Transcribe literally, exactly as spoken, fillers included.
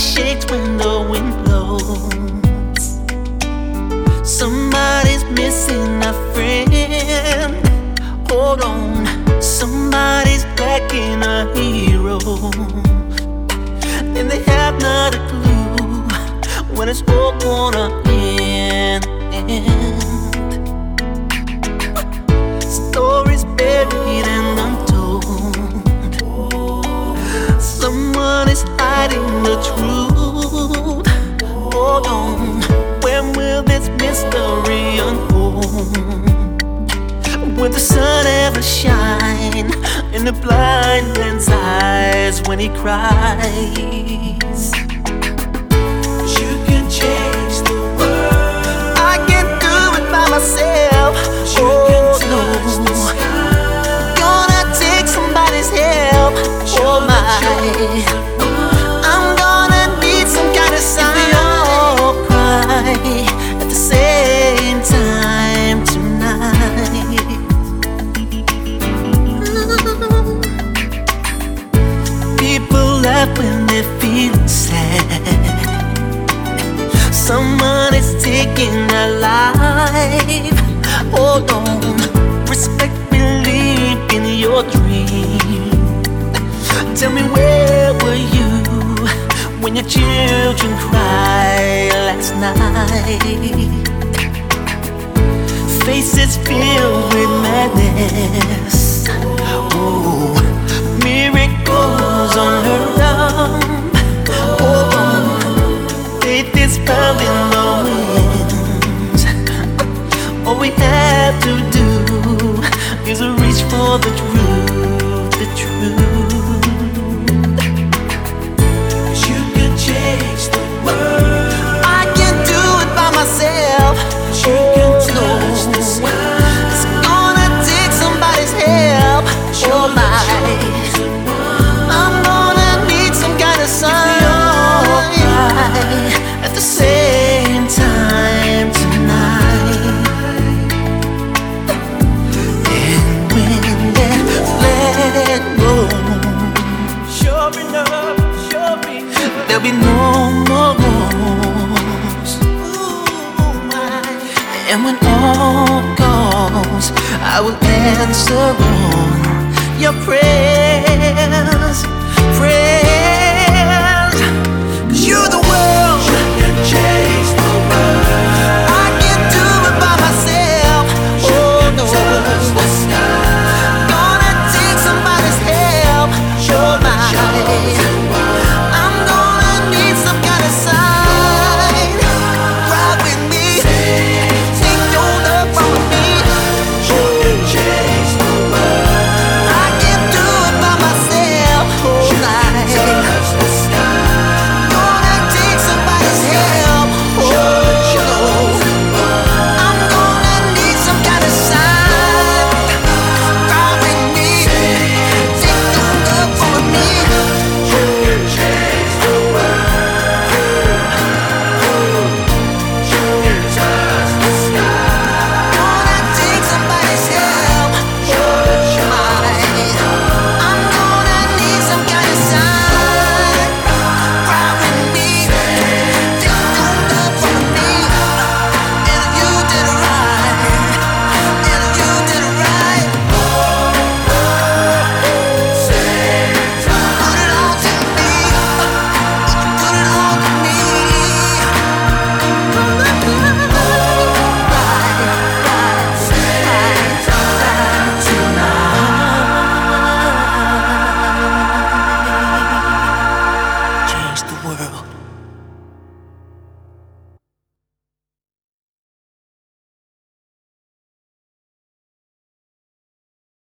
shakes when the wind blows. Somebody's missing a friend. Hold on, somebody's lacking a hero, and they have not a clue when it's all gonna end. Stories buried and untold. Someone is hiding the truth. Hold on, when will this mystery unfold? Will the sun ever shine in the blind man's eyes when he cries? You can change the world. I can't do it by myself. You can touch the sky. Gonna take somebody's help. Oh my, I'm gonna need some kind of sign. We all cry at the same time tonight. People laugh when they're feeling sad. Someone is taking their life. Hold on, respect, believe in your dream. Tell me, where were you when your children cried last night? Faces filled with madness. Oh, miracles on her arm. Hold on, faith is found in the winds. All we have to do is reach for the truth, the truth. You can change the world. I can't do it by myself. You can touch the sky. It's gonna take somebody's help. Oh my, I'm gonna need some kind of sign. We all cry at the same time tonight. And when they let it go, sure enough, sure enough, there'll be no more wars. Ooh, my. And when all goes, I will answer all your prayers.